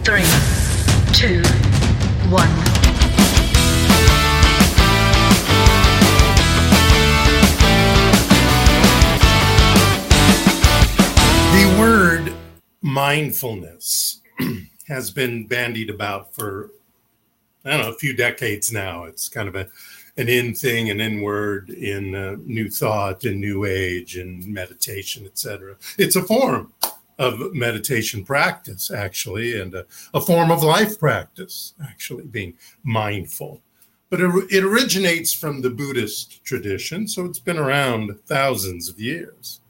3, 2, 1. The word mindfulness has been bandied about for, a few decades now. It's kind of an in thing, an in word in New Thought, in New Age, and meditation, etc. It's a form of meditation practice, actually, and a form of life practice, actually, being mindful. But it originates from the Buddhist tradition, so it's been around thousands of years.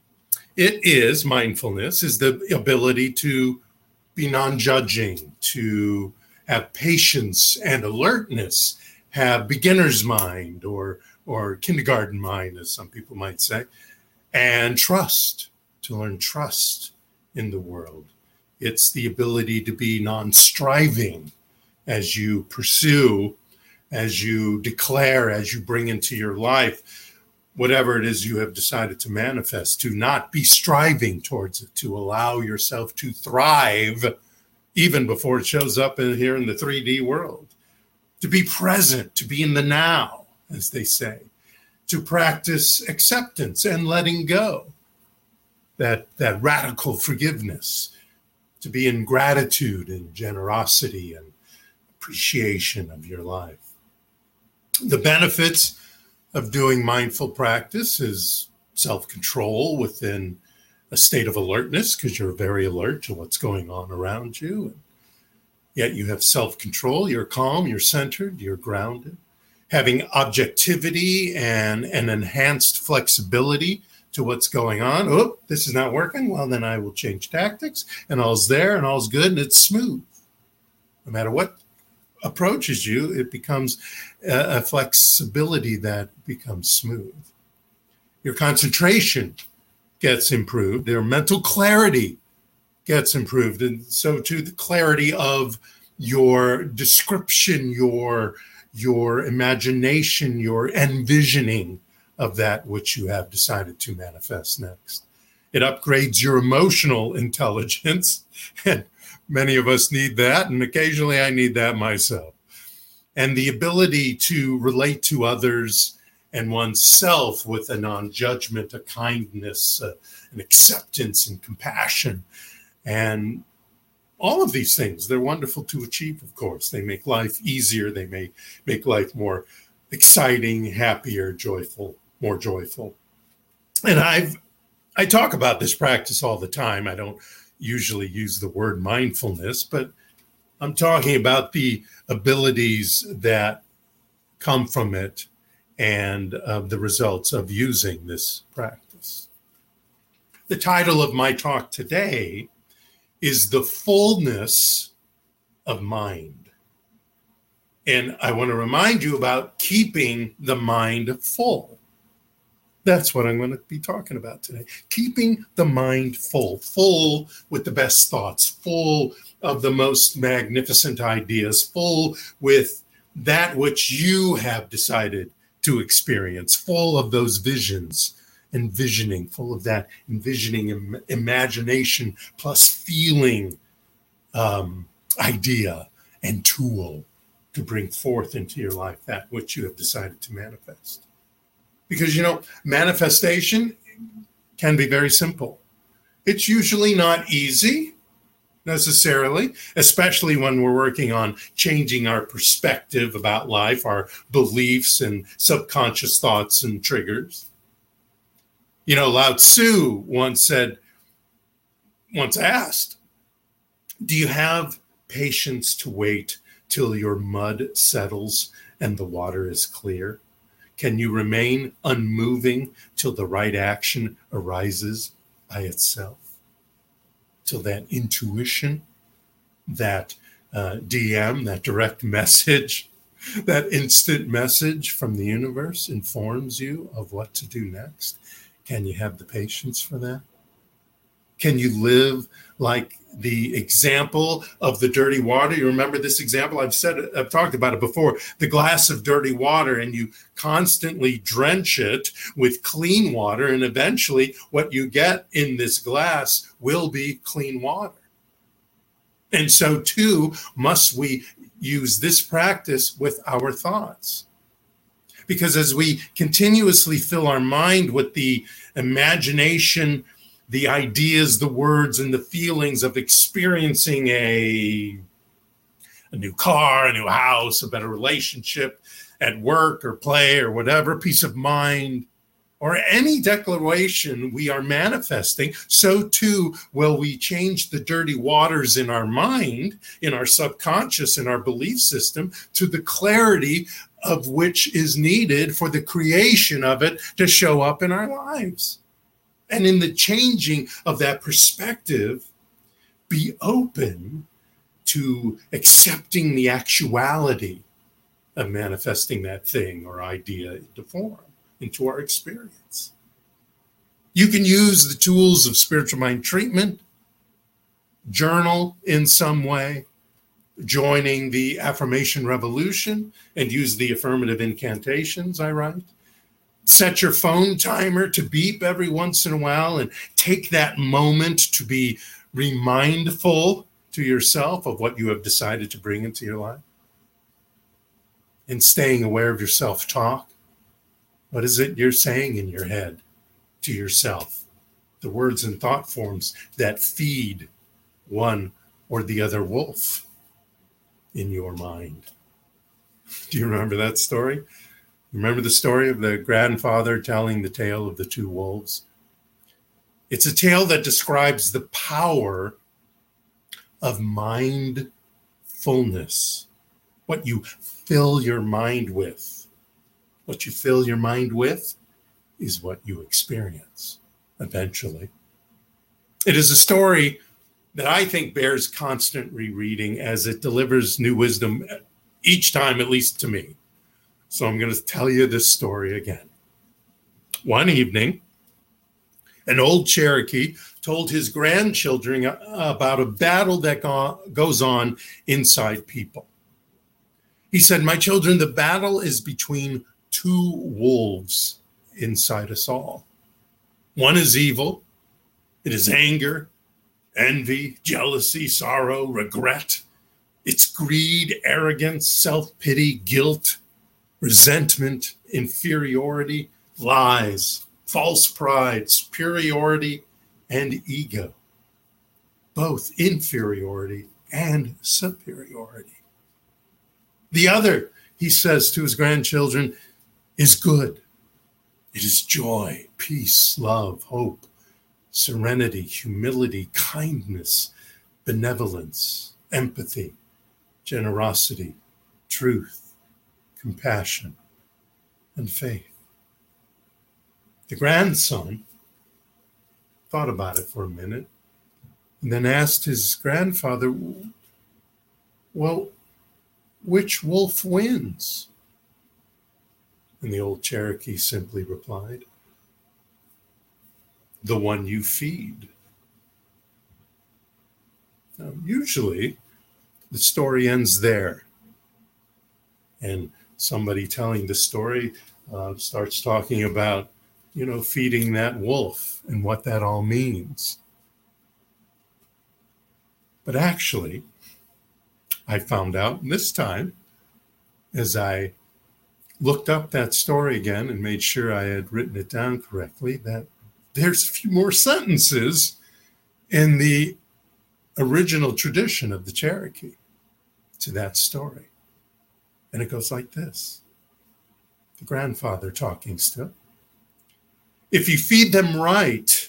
Mindfulness is the ability to be non-judging, to have patience and alertness, have beginner's mind or kindergarten mind, as some people might say, and trust, to learn trust in the world. It's the ability to be non-striving as you pursue, as you declare, as you bring into your life whatever it is you have decided to manifest, to not be striving towards it, to allow yourself to thrive even before it shows up here in the 3D world, to be present, to be in the now, as they say, to practice acceptance and letting go, that radical forgiveness, to be in gratitude and generosity and appreciation of your life. The benefits of doing mindful practice is self-control within a state of alertness, because you're very alert to what's going on around you. And yet you have self-control, you're calm, you're centered, you're grounded. Having objectivity and an enhanced flexibility to what's going on. Oh, this is not working. Well, then I will change tactics, and all's there and all's good, and it's smooth. No matter what approaches you, it becomes a flexibility that becomes smooth. Your concentration gets improved. Your mental clarity gets improved. And so too, the clarity of your description, your imagination, your envisioning of that which you have decided to manifest next. It upgrades your emotional intelligence, and many of us need that, and occasionally I need that myself. And the ability to relate to others and oneself with a non-judgment, a kindness, an acceptance and compassion. And all of these things, they're wonderful to achieve, of course. They make life easier. They may make life more exciting, happier, joyful, more joyful. And I talk about this practice all the time. I don't usually use the word mindfulness, but I'm talking about the abilities that come from it and the results of using this practice. The title of my talk today is The Fullness of Mind. And I want to remind you about keeping the mind full. That's what I'm going to be talking about today. Keeping the mind full with the best thoughts, full of the most magnificent ideas, full with that which you have decided to experience, full of those visions, envisioning, full of that envisioning, imagination plus feeling idea and tool to bring forth into your life that which you have decided to manifest. Because, manifestation can be very simple. It's usually not easy, necessarily, especially when we're working on changing our perspective about life, our beliefs and subconscious thoughts and triggers. Lao Tzu once asked, do you have patience to wait till your mud settles and the water is clear? Can you remain unmoving till the right action arises by itself? Till that intuition, that DM, that direct message, that instant message from the universe informs you of what to do next? Can you have the patience for that? Can you live like the example of the dirty water? You remember this example? I've talked about it before. The glass of dirty water, and you constantly drench it with clean water, and eventually what you get in this glass will be clean water. And so too must we use this practice with our thoughts. Because as we continuously fill our mind with the imagination, the ideas, the words, and the feelings of experiencing a new car, a new house, a better relationship at work or play or whatever, peace of mind, or any declaration we are manifesting, so too will we change the dirty waters in our mind, in our subconscious, in our belief system, to the clarity of which is needed for the creation of it to show up in our lives. And in the changing of that perspective, be open to accepting the actuality of manifesting that thing or idea into form, into our experience. You can use the tools of spiritual mind treatment, journal in some way, joining the affirmation revolution, and use the affirmative incantations I write. Set your phone timer to beep every once in a while and take that moment to be remindful to yourself of what you have decided to bring into your life. And staying aware of your self-talk. What is it you're saying in your head to yourself? The words and thought forms that feed one or the other wolf in your mind. Do you remember that story? Remember the story of the grandfather telling the tale of the two wolves? It's a tale that describes the power of mindfulness, what you fill your mind with. What you fill your mind with is what you experience eventually. It is a story that I think bears constant rereading as it delivers new wisdom each time, at least to me. So I'm going to tell you this story again. One evening, an old Cherokee told his grandchildren about a battle that goes on inside people. He said, "My children, the battle is between two wolves inside us all. One is evil. It is anger, envy, jealousy, sorrow, regret. It's greed, arrogance, self-pity, guilt, resentment, inferiority, lies, false pride, superiority, and ego. Both inferiority and superiority. The other," he says to his grandchildren, "is good. It is joy, peace, love, hope, serenity, humility, kindness, benevolence, empathy, generosity, truth, compassion, and faith." The grandson thought about it for a minute and then asked his grandfather, "Well, which wolf wins?" And the old Cherokee simply replied, "The one you feed." Now, usually, the story ends there. And somebody telling the story starts talking about, feeding that wolf and what that all means. But actually, I found out this time, as I looked up that story again and made sure I had written it down correctly, that there's a few more sentences in the original tradition of the Cherokee to that story. And it goes like this. The grandfather talking still. "If you feed them right,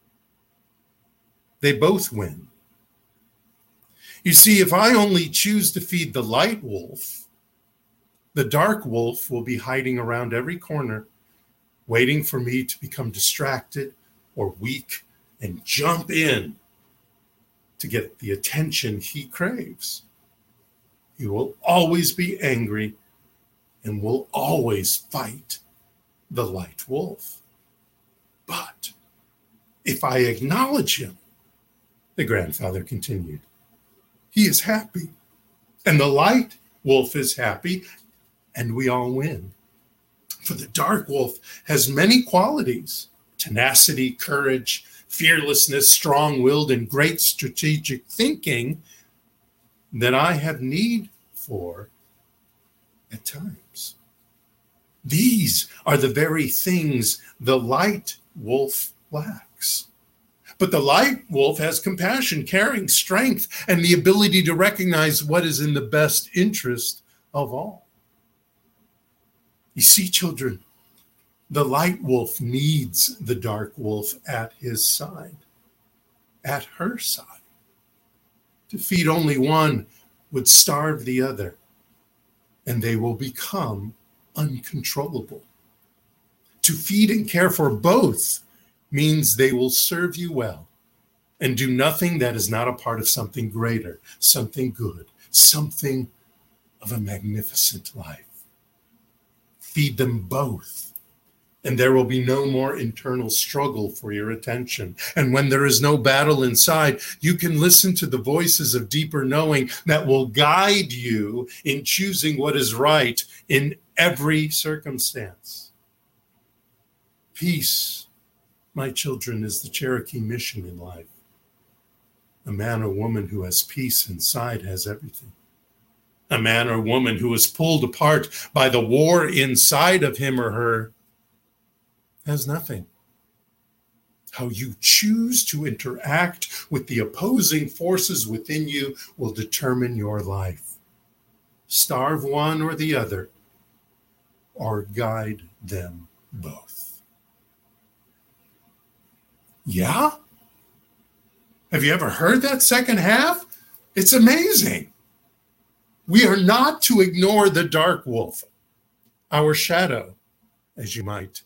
they both win. You see, if I only choose to feed the light wolf, the dark wolf will be hiding around every corner, waiting for me to become distracted or weak and jump in to get the attention he craves. He will always be angry and will always fight the light wolf. But if I acknowledge him," the grandfather continued, "he is happy, and the light wolf is happy, and we all win. For the dark wolf has many qualities: tenacity, courage, fearlessness, strong-willed, and great strategic thinking. that I have need for at times. These are the very things the light wolf lacks. But the light wolf has compassion, caring, strength, and the ability to recognize what is in the best interest of all. You see, children, the light wolf needs the dark wolf at his side, at her side. To feed only one would starve the other, and they will become uncontrollable. To feed and care for both means they will serve you well and do nothing that is not a part of something greater, something good, something of a magnificent life. Feed them both, and there will be no more internal struggle for your attention. And when there is no battle inside, you can listen to the voices of deeper knowing that will guide you in choosing what is right in every circumstance. Peace, my children, is the Cherokee mission in life. A man or woman who has peace inside has everything. A man or woman who is pulled apart by the war inside of him or her has nothing. How you choose to interact with the opposing forces within you will determine your life. Starve one or the other, or guide them both. Yeah? Have you ever heard that second half? It's amazing. We are not to ignore the dark wolf, our shadow, as you might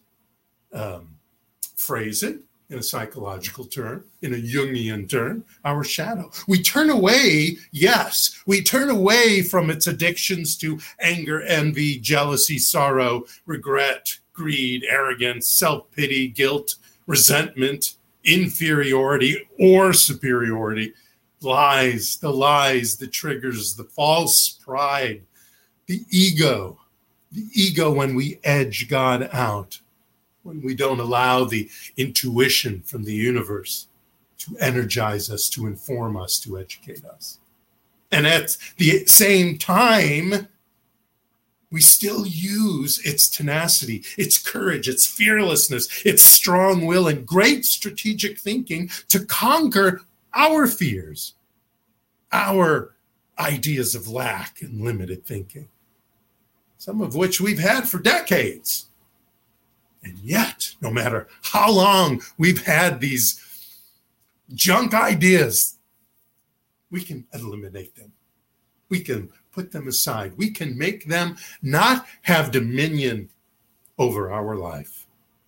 phrase it in a psychological term, in a Jungian term, our shadow. We turn away, yes, we turn away from its addictions to anger, envy, jealousy, sorrow, regret, greed, arrogance, self-pity, guilt, resentment, inferiority or superiority, lies, the triggers, the false pride, the ego when we edge God out, when we don't allow the intuition from the universe to energize us, to inform us, to educate us. And at the same time, we still use its tenacity, its courage, its fearlessness, its strong will, and great strategic thinking to conquer our fears, our ideas of lack and limited thinking, some of which we've had for decades. And yet, no matter how long we've had these junk ideas, we can eliminate them. We can put them aside. We can make them not have dominion over our life.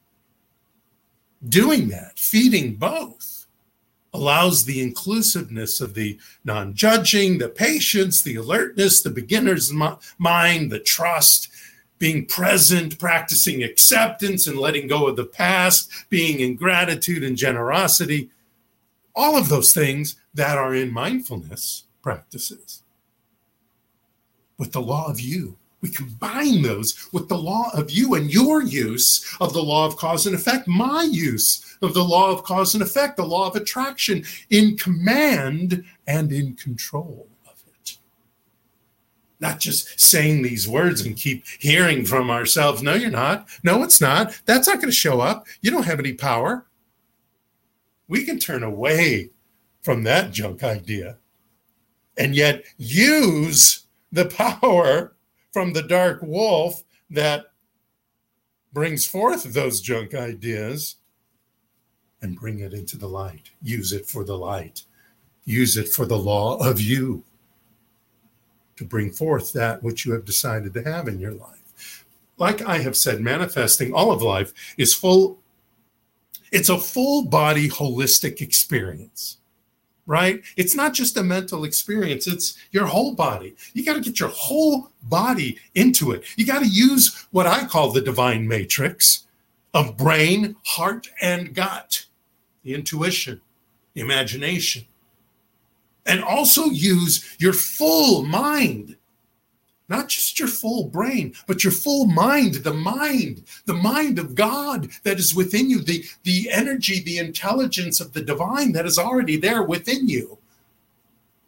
Doing that, feeding both, allows the inclusiveness of the non-judging, the patience, the alertness, the beginner's mind, the trust, being present, practicing acceptance and letting go of the past, being in gratitude and generosity, all of those things that are in mindfulness practices. With the law of you, we combine those with the law of you and your use of the law of cause and effect, my use of the law of cause and effect, the law of attraction, in command and in control of it. Not just saying these words and keep hearing from ourselves, no, you're not. No, it's not. That's not going to show up. You don't have any power. We can turn away from that junk idea and yet use the power from the dark wolf that brings forth those junk ideas and bring it into the light. Use it for the light. Use it for the law of you to bring forth that which you have decided to have in your life. Like I have said, manifesting all of life is full. It's a full body holistic experience. Right? It's not just a mental experience. It's your whole body. You got to get your whole body into it. You got to use what I call the divine matrix of brain, heart, and gut, the intuition, the imagination, and also use your full mind, not just your full brain, but your full mind, the mind of God that is within you, the energy, the intelligence of the divine that is already there within you.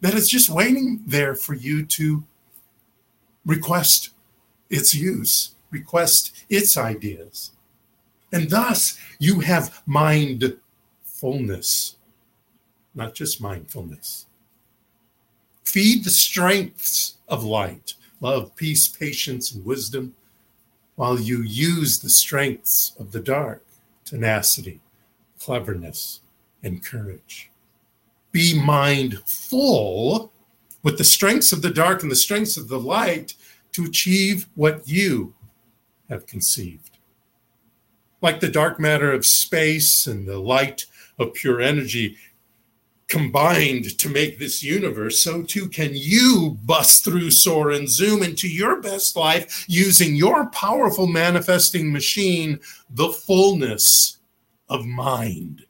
that is just waiting there for you to request its use, request its ideas. And thus, you have mindfulness, not just mindfulness. Feed the strengths of light, love, peace, patience, and wisdom, while you use the strengths of the dark, tenacity, cleverness, and courage. Be mindful with the strengths of the dark and the strengths of the light to achieve what you have conceived. Like the dark matter of space and the light of pure energy combined to make this universe, so too can you bust through, soar, and zoom into your best life using your powerful manifesting machine, the fullness of mind.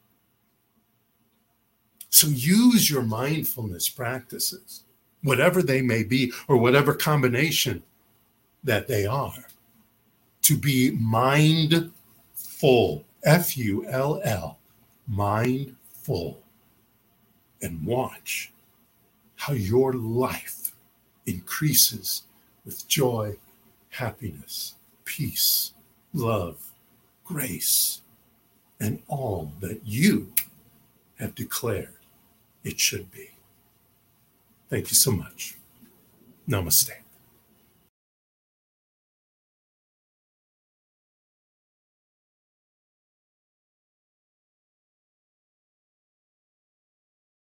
So use your mindfulness practices, whatever they may be, or whatever combination that they are, to be mindful, F-U-L-L, mindful, and watch how your life increases with joy, happiness, peace, love, grace, and all that you have declared it should be. Thank you so much. Namaste.